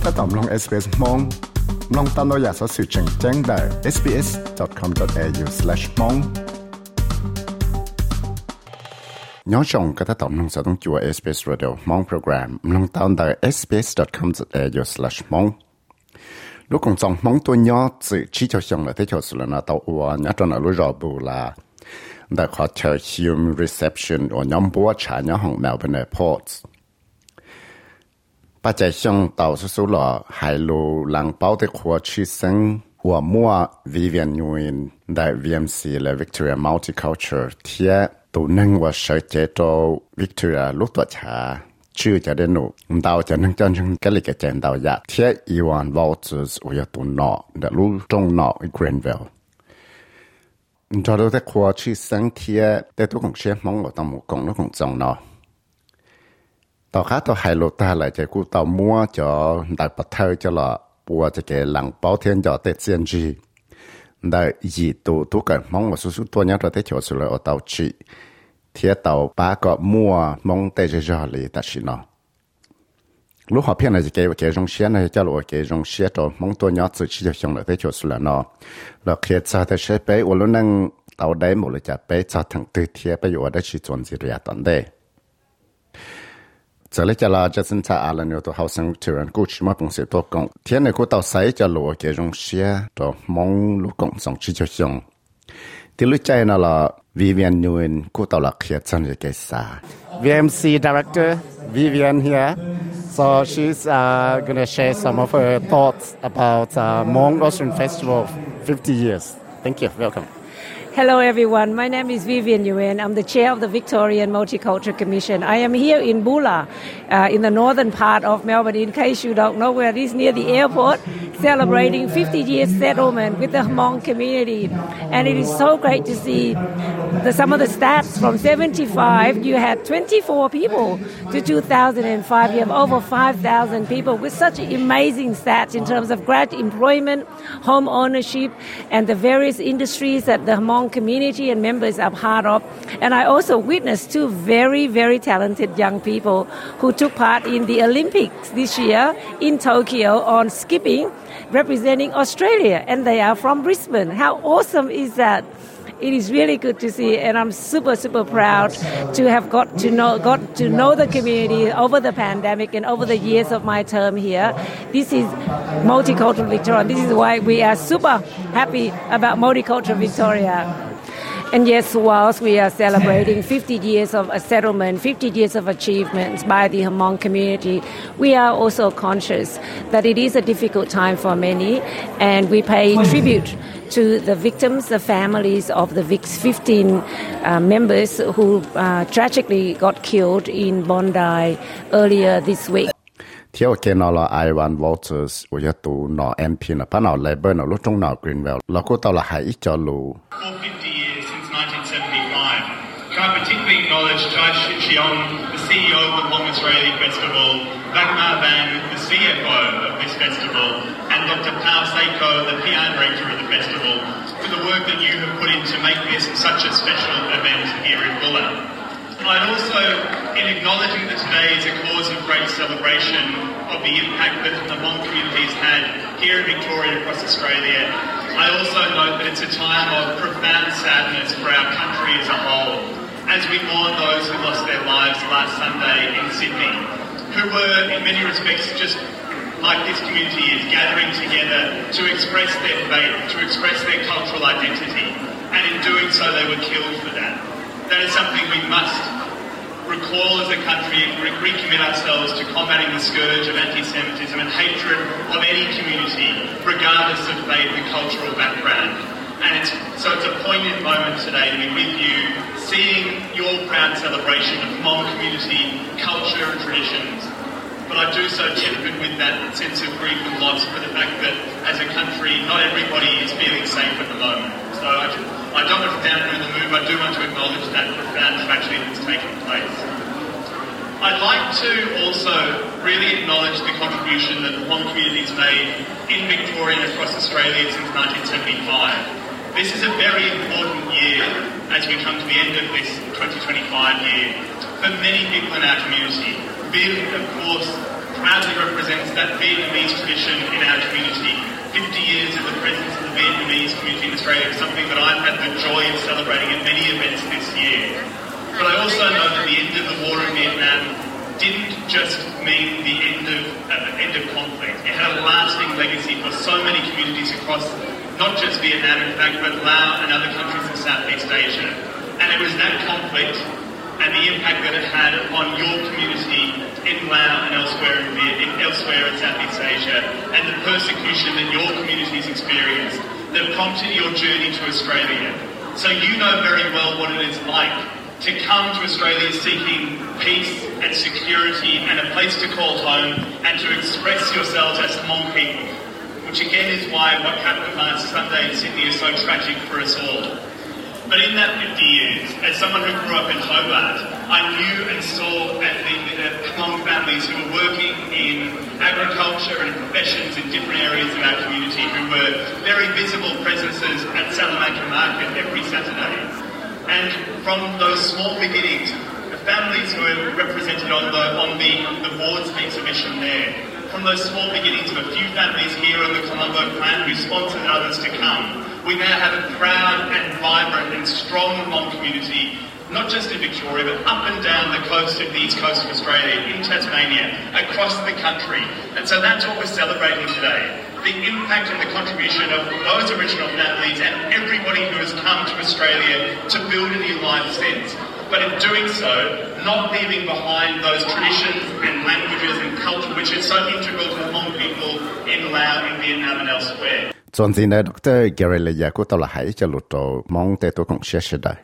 ถ้าตอมลง SBS มองลองตามเราอยากสอสื่อแจ้งได้ sbs.com.au/mong ย้อนชงก็ถ้าตอมลงสอต้องจัว SBS Radio มองโปรแกรมลองตามได้ sbs.com.au/mong ลูกของจองมองตัวย้อนสื่อชี้เจ้าชงเลยที่เจ้าสุรนาตัวอ้วนย้อนตอนนั้นรู้รอบูลาแต่ขอเชิญ Human Reception or ย้อมบัวฉายย้อนของ Melbourne Airportปัจจัยช่องเต่าสุดๆหล่อไฮโลหลังเป้าที่ขวดชื่อซึ่งหัวมั่ว Vivian Nguyen ได้ VMC และ Victoria Multicultural เทียตัวหนึ่งว่าเชิญเจโต Victoria ลูกตัวชาชื่อจะได้หนูดาวจะนั่งจนถึงก็เลยจะเจนดาวยาเทียอีวานวอลเซอร์อุยตัวหนอเดลูตรงหนออีเกรนเวลจอดูแต่ขวดชื่อซึ่งเทียแต่ตัวของเชฟมองว่าต้องหมู่กงแล้วของจงหนอต่อข้าต่อไฮโลตาเลยจะกูต่อมัวจอได้ปัดเทยจะหล่อปัวจะเกหลังเป้าเทียนจอเตเซียนจีได้ยีตัวทุกคนมองว่าสุดตัวนี้เราได้โจทย์สุดเลยเอาเตาจีเทียเตาป้าก็มัวมองเตจะจอเลยแต่ชินอลูกหัวเพี้ยนจะเกว่าเกจงเชียนจะหล่อเกจงเชียตัวมองตัวนี้สุดที่จะชงเลยได้โจทย์สุดแล้วเนาะเราเคยจะแต่ใช้ไปวันละนั่งเตาได้หมดเลยจะไปจะถึงตื่นเทียไปอยู่ว่าได้ชีจวนสิเรียตอนได้这里就啦，就是在阿拉牛都好生突然过去嘛，公司多工，天内过到西就路给种些，就忙路工上去就上。第六届呢啦 ，Vivian Nguyen 过到了开真的给啥 ？VMC Director Vivian here, so she's gonna share some of her thoughts about Hmong Australian Festival 50 years. Thank you. Welcome. Hello everyone, my name is Vivian Nguyen. I'm the chair of the Victorian Multicultural Commission. I am here in Bulla, in the northern part of Melbourne, in case you don't know where it is, near the airport, celebrating 50 years settlement with the Hmong community. And it is so great to see some of the stats. From 75, you had 24 people to 2005. You have over 5,000 people with such amazing stats in terms of graduate employment, home ownership, and the various industries that the Hmong community and members are part of. And I also witnessed two very, very talented young people who took part in the Olympics this year in Tokyo on skipping, representing Australia. And they are from Brisbane. How awesome is that? It is really good to see, and I'm super, super proud to have got to know the community over the pandemic and over the years of my term here. This is Multicultural Victoria. This is why we are super happy about Multicultural Victoria. And yes, whilst we are celebrating 50 years of a settlement, 50 years of achievements by the Hmong community, we are also conscious that it is a difficult time for many, and we pay tribute to the victims, the families of the 15 members who tragically got killed in Bondi earlier this week. เที่ยวเกนอลไอวันวอลเตอร์สอุยตูนอเอ็มพีนะปะนอเลเบอร์นอลุจงนอกรีนเวลแล้วก็ตอละหายอีจอลู I particularly acknowledge Jai Shion, the CEO of the Hmong Australia Festival, Dagmar Van, the CFO of this festival, and Dr. Pao Seiko, the PR director of the festival, for the work that you have put in to make this such a special event here in Bulla. I'd also, in acknowledging that today is a cause of great celebration of the impact that the Hmong community has had here in Victoria and across Australia, I also note that it's a time of profound sadness for our country as a whole, as we mourn those who lost their lives last Sunday in Sydney, who were in many respects just like this community is, gathering together to express their faith, to express their cultural identity, and in doing so they were killed for that. That is something we must recall as a country and recommit ourselves to combating the scourge of anti-Semitism and hatred of any community, regardless of faith and cultural background. And it's a poignant moment today to be with you, seeing your proud celebration of Hmong community, culture and traditions. But I do so tempered with that sense of grief and loss for the fact that as a country, not everybody is feeling safe at the moment. So I don't want to downplay the move, I do want to acknowledge that profound tragedy that's taken place. I'd like to also really acknowledge the contribution that the Hmong community has made in Victoria and across Australia since 1975. This is a very important year as we come to the end of this 2025 year for many people in our community. Viv, of course, proudly represents that Vietnamese tradition in our community. 50 years of the presence of the Vietnamese community in Australia is something that I've had the joy of celebrating at many events this year. But I also know that the end of the war in Vietnam didn't just mean the end of conflict. It had a lasting legacy for so many communities across not just Vietnam, in fact, but Laos and other countries in Southeast Asia. And it was that conflict and the impact that it had on your community in Laos and elsewhere in Southeast Asia, and the persecution that your communities experienced that prompted your journey to Australia. So you know very well what it is like to come to Australia seeking peace and security and a place to call home and to express yourselves as Hmong people, which again is why what happened last Sunday in Sydney is so tragic for us all. But in that 50 years, as someone who grew up in Hobart, I knew and saw the Hmong families who were working in agriculture and professions in different areas of our community, who were very visible presences at Salamanca Market every Saturday. And from those small beginnings, the families who are represented on the board's exhibition there, from those small beginnings of a few families here on the Colombo clan who sponsored others to come, we now have a proud and vibrant and strong Hmong community, not just in Victoria, but up and down the coast of the east coast of Australia, in Tasmania, across the country. And so that's what we're celebrating today. The impact and the contribution of those original families and everybody who has come to Australia to build a new life since. But in doing so, not leaving behind those traditions and languages and culture which are so integral to Hmong people in Laos, in Vietnam and elsewhere. 总之呢 Dr. Gary 嚟也估到啦喺就錄到蒙地都講寫時代。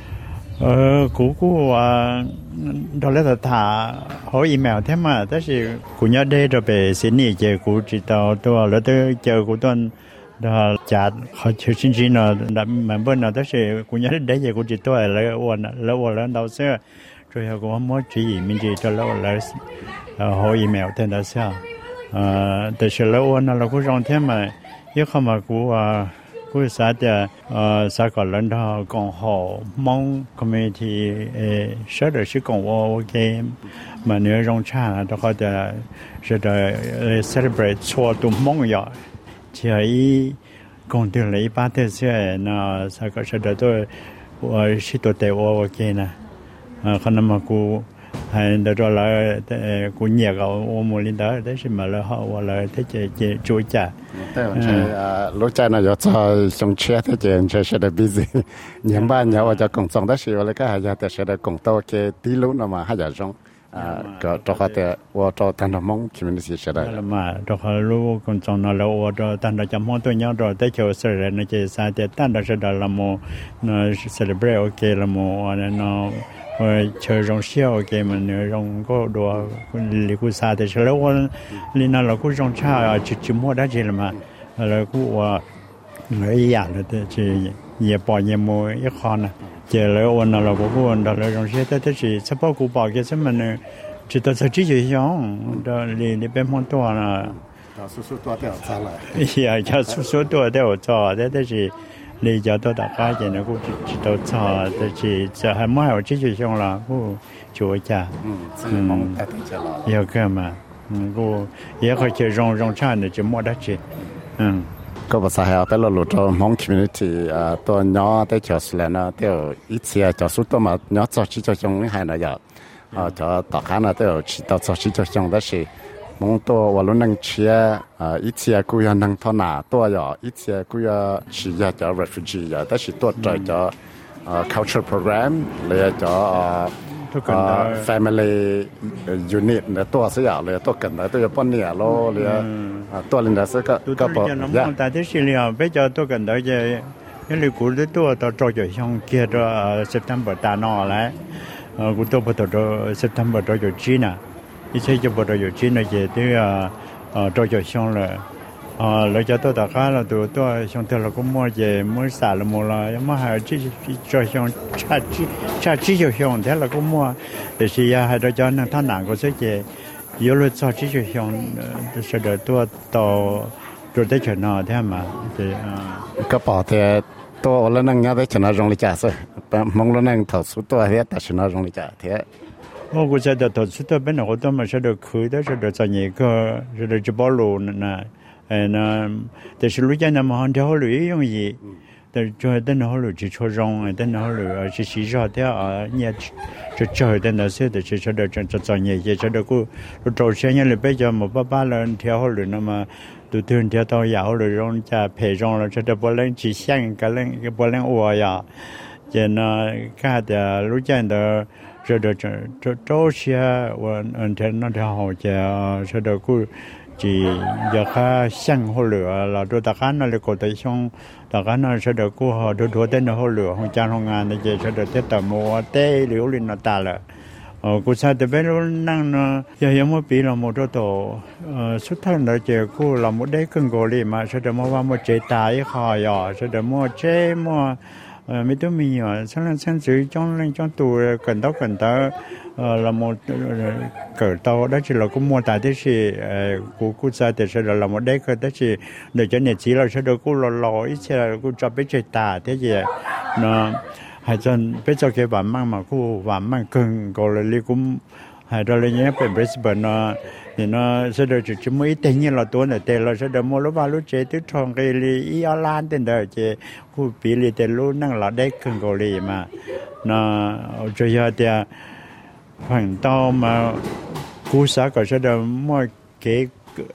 姑啊，到了的他好email添嘛，但是姑娘的就被悉尼嘅姑知道多了的叫姑端。đó chả họ chưa xin gì nào mà bên nào đó sẽ cũng nhớ đến đấy giờ cũng chỉ tôi là ổn là đâu xưa rồi họ cũng muốn chỉ mình chỉ cho là họ email tên đó sao để sẽ là ổn là cũng rong thêm mà nếu không mà cũng xã thì xã còn lên đó còn họ mong community sẽ được sự còn ok mà nếu rong cha đó họ sẽ celebrate cho tụi mong vậy chỉ ấy công ty lấy ba thế sẽ nó sao có sẽ được tôi sĩ tổ tế ok nè còn mà cô hay đó là cô nhẹ cái một linh đó đấy mà là họ là thế chế chủ trả lúc cha nó giờ cho xong chia thế chế sẽ được busy những bạn nhau cho công xong đó thì là cái hay là sẽ được công to cái tí lúc nào mà hay là trongก็ตอกแต่ว่าตอตันมองคอมมูนิตี้ใช่ได้แล้วมาตอกรู้คนจงนั่นแล้วว่าตอตันจะมองตัวนี้ตอแต่เชื่อสิ่งนั้นจะสาธิตตันจะได้ละโมน่ะเซเลบรตโอเคละโมอันนั้นเชื่อรงเชี่ยวโอเคมันรงก็ดูคนลิกุสาธิตแล้วว่าลีน่าเราก็รงชาจิมว่าได้จริงละมาแล้วก็ว่าอีอย่างเลยจะเยี่ยปอยเยี่ยโมยี่คอนนะเจอแล้ววันนั้นเราก็วันนั้นเราต้องเชื่อแต่ที่เฉพาะกูบอกแค่สมัยนึงจิตตสัจจิยองเดี๋ยวนี่เป็นคนตัวนะสู้ตัวเดียวจ้าเลยจะสู้ตัวเดียวจ้าแต่ที่นี่จะตัวตะก้าเจนกูจิตตัวจ้าแต่ที่จะให้ไม่เอาจิตยองละกูช่วยจ้ามองแต่จะรอเยอะเกินมากูเยอะเขาจะรงชาติจะมั่วได้จีก็ภาษาแต่เราหลุดมองคอมมูนิตี้ตัวน้อแต่จอสแล้วนะแต่อีเสียจอสุดตัวมาน้อจอชิจอจงนี่ให้นะอย่าจอต่อขานะแต่ชิตอจอชิจอจงได้สิมองตัวว่าลุ้นนังเชียอีเสียกูยังนังทอนาตัวอย่าอีเสียกูยังชียจอ refugee อย่าแต่สิตัวจอculture program เลยจอfamily unit เนี่ยตัวเสียเลยตัวกันได้ตัวป้อนเนี่ยโลเลยตัวลินดาสก็พอแต่ที่สิเนี่ยไปจอตัวกันได้จะยังเลยกูได้ตัวต่อจออยู่ช่องเกียร์ September ตานอแล้วกูตัวพอตัว September จออยู่จีน่ะอีใช่จะพอตัวอยู่จีน่ะจะที่จออยู่ช่องเลยเราจะตัวตะก้าเราตัวช่องเธอเราก็มั่วจะมั่วสารมั่วละยังไม่หายที่จอช่องชาที่ช่องเธอเราก็มั่วแต่สิยาให้เราจะนั่งท่าหนังก็ใช่จะ有了早期就像是的多到做的全那天嘛，对ก็ปอเทตัวแล้วนั่งเงี้ยได้ชนะรงลิจ่าซะมองแล้วนั่งถอดสุดตัวเฮ็ดแต่ชนะรงลิจ่าเท我估计的投资的本来我都没说的亏的，说的在那个说的就保路那，那但是路线那么很条路也容易，但就等那路就错容，等那路是洗烧的啊，你就就等那些的是说的就在那些说的个，做生意了比较没办法了，条路那么。ตัวเตือนเที่ยวต่อยาวเลยร้องจะเพจร้องเราจะได้บอลเล่นจีเซียงกันเล่นบอลเล่นอัวยาเจนก็จะรู้จักเดอจะเดอจะโตเชียวันอันเทนนั่นเท่าจะเดอกูจีอยากให้เซียงหัวเหลือเราดูตะการนั่นเลยก็ได้ช่องตะการนั่นจะเดอกูดูเต้นหัวเหลือของจานของงานนี่จะเดอเต้นแต่มัวเต้หรือลินตาละกูใช้แต่เป็นนั่งเนาะยังไม่ปีเราหมดตัวสุดท้ายเราเจอกูเราหมดได้ครึ่งกอลีมาแสดงว่าหมดเจตายขายอ่ะแสดงว่าเจมั่วไม่ต้องมีอ่ะฉะนั้นฉันซื้อจ้องเล่นจ้องตัวกันเราหมดเกิดโตได้สิเราก็มัวตายได้สิกูใช้แต่แสดงเราหมดได้เกิดได้สิเดี๋ยวจะเนี่ยสิเราแสดงกูรออีเช่กูจะไปเจตายได้ยังเนาะให้จนไปเจอเก็บหวานมากมาคู่หวานมากเกินก็เลยกุ้มให้เราเลยเนี่ยเป็นบริษัทเนาะเนี่ยเนาะแสดงจุดจมูกแต่เนี่ยเราตัวเนี่ยแต่เราแสดงโมลบาลุเจตุทองกิริอีอาลานเต็นเดอเจคู่ปีริแต่รู้นั่งเราได้เกินก็เลยมาเนาะจะยาเดียผ่านต่อมากู้สาก็แสดงมั่วเก๋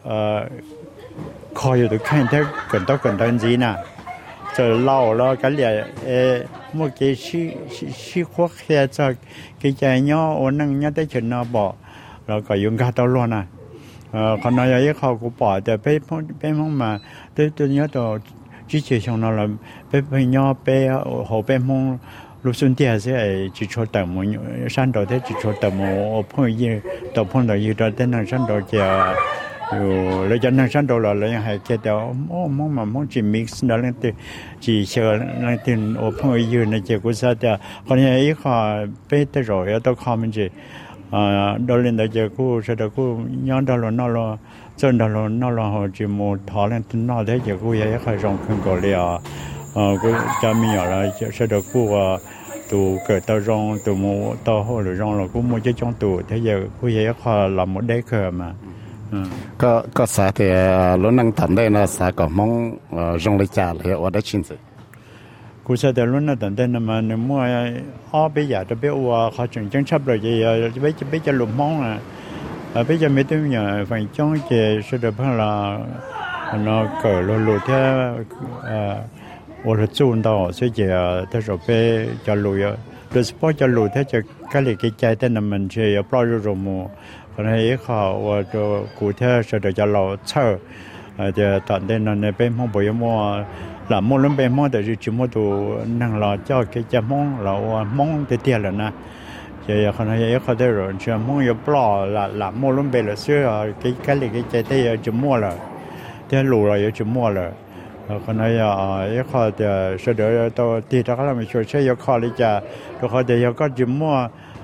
คอยอยู่ตัวแค่ถ้าเกินต้นจีน่ะจะเล่าแล้วกันเลยเมื่อกี้ชี้ขวบแค่จะกิจย่อโอนั่งย่อได้ชนะบ่เราก็ยุ่งกับตัวล้วนนะคนน้อยเขากูปล่อยแต่ไปมองมาตัวนี้ตัวจีเจชงเราไปย่อไปหัวไปมองลูกสุนเดียเสียจีโชว์แต่หมูชั้นตัวที่จีโชว์แต่หมูพ่อยี่ตัวพ่อตัวยี่ตัวที่นั่งชั้นตัวเจ้าอยู่แล้วจะนั่งชั้นตัวเราเลยให้แค่เดียวมองจีมิกซ์นั่นแหละที่จีเชื่อนั่นที่พ่อยี่ในเจ้ากุศลเดียวคนนี้อีกข้อไปแต่รอยตัวข้อมันจีดอลลินเจ้ากูเสด็จกูย้อนดอลลาร์นอลจนดอลลาร์นอลหัวจีมูทอเล่นนอเจ้ากูยังให้รองขึ้นก่อนเลยกูจะมีอะไรเสด็จกูตัวเกิดตัวรองตัวมูตัวหัวหรือรองเรากูมูจะจ้องตัวเท่ากูยังให้เราหมดได้เกิดมาก็สาแต่ล้นนั่งทำได้นะสาก็มองจงเลยจ่าเลยว่าได้ชินสิกูจะแต่ล้นนั่งทำได้นะมันมั่วอ้อไปอยากจะไปว่าเขาจังชับเลยจะไปจะหลุมมองอ่ะไปจะไม่ต้องอย่างฝั่งจ้องเจสุดท้ายเราเกิดหลุดแค่我是做到所以他说被叫路呀โดยเฉพาะจะหลุดถ้าจะก็เลยกิจใจแต่นั้นมันเชียปล่อยรูมูคนให้เขาว่าจะกูเท่าจะจะเราเช่าจะตอนเดินนั้นเป็นห้องบ่อยมั่วหลับมั่วล้มเป็นมั่วแต่จุดมั่วตัวนั่งรอเจ้ากิจจะมั่งเรามั่งเตี้ยๆแล้วนะจะคนให้เขาได้รู้เชื่อมั่งอย่าปล่อยหลับมั่วล้มเป็นแล้วเชื่อกิจก็เลยกิจใจแต่จะมั่วแล้วแต่หลุดเราจะมั่วแล้วคนนั้นเขาจะเสด็จตัวที่ถ้าเราไม่ช่วยใช้ยาข้อลิจ่าตัวเขาจะยาก็จิมมั่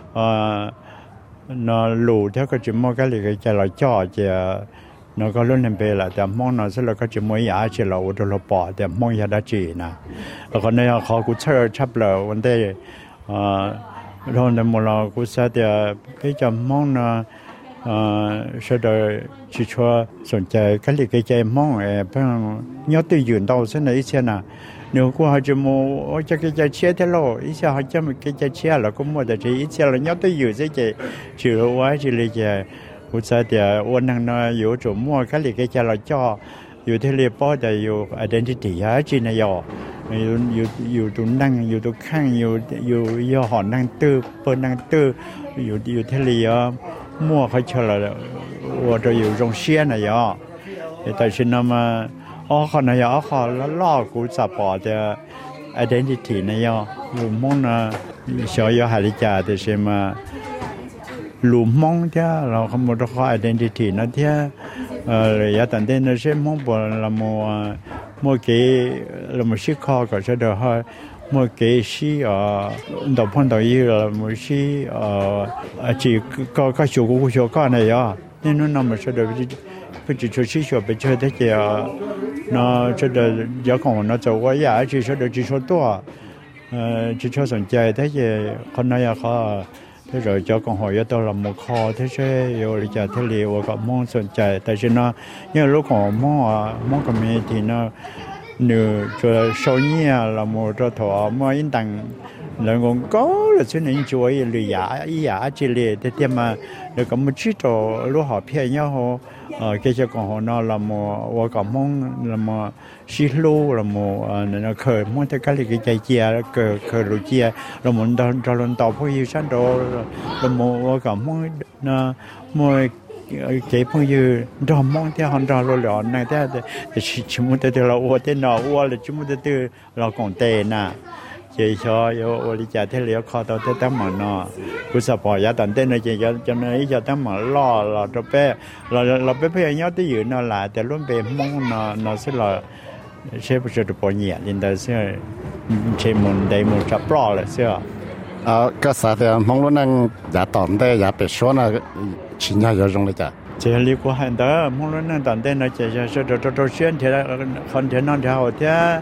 วนอหลูถ้าก็จิมมั่วก็เลยจะเราจ่อจะนอก็รุ่นนั้นไปละแต่มั่งนอสแล้วก็จิมมั่วยาเฉลาอุดรปอแต่มั่งยาดาจีนะแล้วคนนั้นเขากูเชื่อชับเลยวันเดีเราในมุลกูเสียแต่ไปจะมั่งนะเสด็จชิชัวสนใจก็เลยใจมองเพื่อนยอดตัวยืน到现在一些呢nếu qua họ chỉ mua cho cái giá chia thế lo ý sao họ cho một cái giá chia là cũng mua được chỉ ý sao là nhớ tới nhiều thế chị chịu quá chỉ lấy về cũng sao thì ôn năng nó yếu chỗ mua cái gì cái giá là choอยู่ที่เรียบร้อยแต่อยู่ identity ฮะจีนายอยู่ตรงนั่งอยู่ตรงข้างอยู่หอนั่งตื้อเปิดนั่งตื้ออยู่ที่เรียบมั่วเขาเชื่อแล้วว่าจะอยู่ตรงเชียนายแต่ฉันนำมาเขานายเขาล่อกูจับปอแต่ identity นายอยู่มั่งนะเชียวหาลิจ่าแต่ใช่ไหมหลุมมองที่เราขโมยข้อ identity นั่นที่เลยอยากตั้งแต่นั้นใช่มองบนเรามัวเกี่ยเราไม่ชิคอก็จะเดี๋ยวให้มัวเกี่ยชี้ดอกพันดอกยี่เราไม่ชี้จีก็ชูกูชูก็นายนี่นู่นเราไม่ใช่เดี๋ยวไปจีชูชี้ชูไปเจอที่เจ้าเนาะจะเดี๋ยวยาของเราจะว่าอยากจีชูเดี๋ยวจีชูตัวจีชูสนใจที่เจ้าคนนั้นเขาถ้ thế rồi cho con hỏi cho tôi là một kho thế chứ rồi lý giải thế liệu và có mong sân chạy tại vì nó như lúc còn mong cái gì thì nó nửa cho sau nhỉ là một cho thọ mà yên tĩnh là còn có là chuyện này chúa lười giả chỉ lười thế thì mà được có một chút cho lúc họ phía nhau họ cái cho còn họ nó là một và có mong là một xí lô là một nó khởi mong theo cái cái chạy chia khởi rồi chia là một cho lần tàu phải yêu sáng đó là một và có mong nó một cái phong như đó mong theo họ đó rồi này thế thì chỉ muốn từ là ô thế nào ô là chỉ muốn từ là còn tệ nè chỉ cho yêu lý giải thế liệu khó tao thế tao mà nó cứ sợ bỏ giá tận tên này chỉ cho nên ý cho tao mà lo là cho bé là bé bây giờ tới dự nó làแต่luôn bé mong nó sẽ là sẽ phải được bỏ nhẹ nên là sẽ chỉ muốn để muốn chấp lo là sẽ ก็สาธิตมองluôn năng giá tỏm đây giá bị số là chỉ nhau giờ dùng đấy chả chỉ liên quan hàng đó mong luôn năng tận tên nó chỉ sẽ cho xuyên thì là không thể non theo thế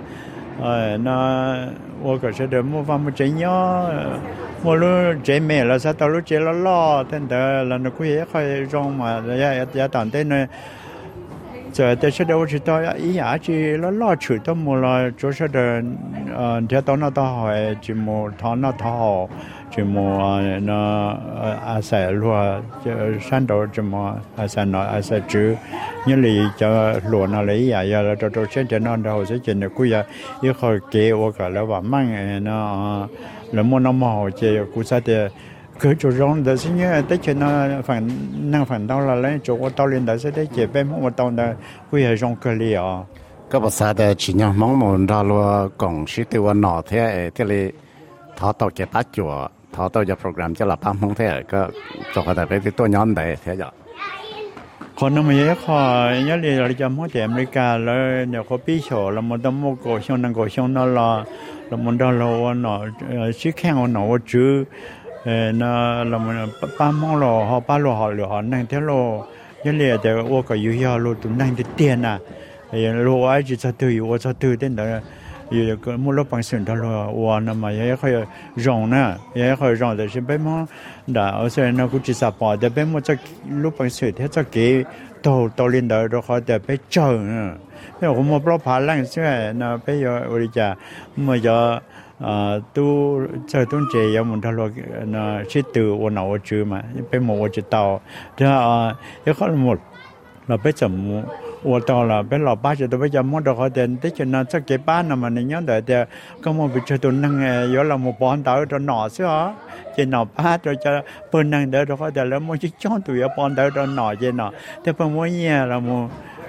nó我可是的没法没真呀，我路真没了，啥道路真了啦，等的，那可以可以用嘛，也当的呢。这但是的我知道呀，一下子拉出都没了，就是的，这到那到海就没他那套，就没那阿塞路就山头就没阿塞那阿塞住，因为就路那里呀，要到现在那到是真的贵呀，一会给我个了话慢那，那么那么好这估计的。cứ chỗ rong đó xin nhớ tới chuyện nó phản đâu là lấy chỗ tao lên đó sẽ tới chế bên một tàu đó quy hệ rong cơ li à các bác sĩ để chỉ nhau mong muốn ra luôn còn sĩ tiêu nọ thế thì là thọ tàu chế bắt chùa thọ tàu cho program cho là bám không thếก็choเขาได้ไปตัวย้อนได้thếจ้ะคนนั้นมันยังขอยังเรียนจำหัวใจอเมริกาแล้วเดี๋ยวเขาปีโฉแล้วมันต้องโมโกช่วงนั้นก็ช่วงนั้นละแล้วมันต้องรอหน่อชื่อแข่งหน่อว่าจื้อ那我们把忙了，好把路好了，好那天路，原来的我个有条路都那的点呐，路我一直在对，我在对的那，有个木路帮顺的路，我那么也可以让呢，也可以让的是被么，那而且那估计啥把的被么在路帮顺，他在给到领导都好的被整啊，因为我们不怕冷些，那被有我的家，么要。tu chơi tuần chế giờ muốn thảo luận là chỉ từ ôn nào chữ mà bên một chữ tàu thì cái khó một là bây giờ ôn tàu là bên lò ba giờ tôi bây giờ muốn được họ đến tới chuyện là chắc cái ba nào mà nên nhớ đợi thì có một vị trí tuần năng giờ là một bọn tàu cho nọ xíu á trên nọ ba rồi cho bên năng đợi rồi họ để là một chiếc chón tụi bọn tàu cho nọ trên nọ thì bên mỗi nhà là một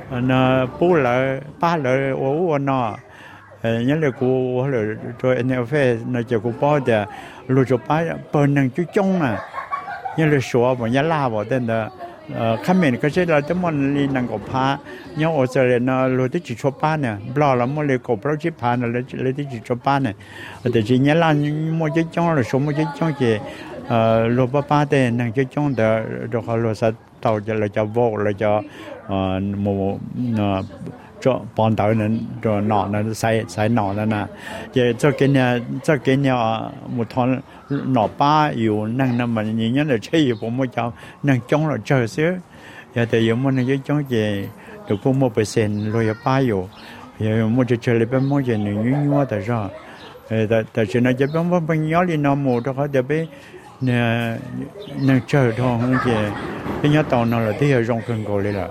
bù lại ba lại ôn nọ nhớ là cô là rồi NFL nó cho cô bao giờ lùi cho ba bên năng chú trông à nhớ là số và nhớ la vào tên là khám mình cái chế là tấm món li năng của pa nhớ ở giờ là nó lùi tới chỉ số ba nè bao là món li cổ bao chỉ pa là lấy tới chỉ số ba nèแต่chỉ nhớ là một cái trông là số một cái trông chỉ lùi ba tên năng chú trông để rồi họ lùi sát tàu cho là cho vô là cho một cho bọn tàu nên cho nọ nó sai nọ nó nè, giờ cho cái nhà một thằng nọ ba yêu năng năm mình nhìn nhớ là chơi yêu bọn mình cháu năng chống là chơi xíu, giờ thì yêu mình cái chống gì được có 1% rồi ba yêu, giờ mình chơi lại bên mình chơi nhiều nhiều tại sao, tại chuyện này chơi bên bên nhớ đi nó mua đó có để bên năng chơi thôi không gì, cái nhớ tàu nó là tí rong cân cổ lên là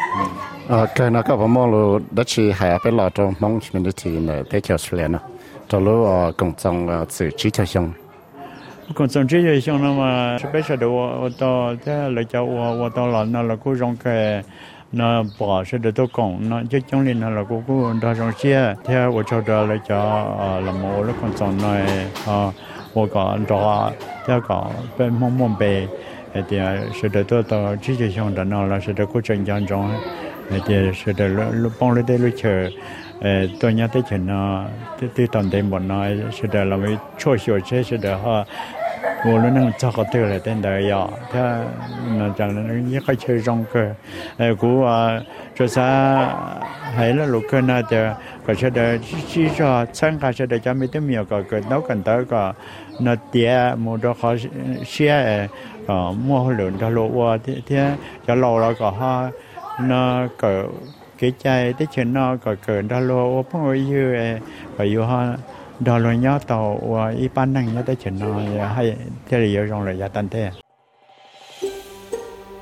cái nó có một món luôn đó chỉ hay phải lo trong mong mình thì là để cho xử lý nó cho lúc công trong sự chỉ cho xong công trong chỉ cho xong nó mà bây giờ đồ to thế là cho to là nó là cô rong cái nó bỏ sẽ được tôi cộng nó chứ trong liền là cô đó rong chia theo của cho đó là cho là một lúc công trong này我讲到这个本梦被thì sẽ được tôi to chỉ cho xong đó nó là sẽ được cô chân chân trong thì sẽ được lúc bông lên đây lúc chờ tôi nhớ tới chuyện nó tới tận đây một nói sẽ được làm cái chua xỉu chế sẽ được họ 我们能找个对了，等到要他那讲的也可以去上课，古啊，就是还了路个那的，ก็จะได้ที่จะสร้างการจะจะไม่ต้องมีก็เกิดนอกกันแต่ก็นาเดียมูดเขาเชื่อก็มั่วหลุนทะลุว่าที่จะรอแล้วก็haนาก็cáiใจที่เช่นนาก็เกิดทะลุว่าพวกยื้อก็อยู่haดอลลาร์ต่อว่าอีปันนั่งเนี่ยได้เช่นนาให้ที่เรียกรงเลยยาตันเต้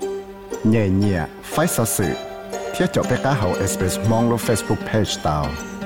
เนี่ยไฟสื่อที่จบไปก้าเขา Express มองลง Facebook Page ดาว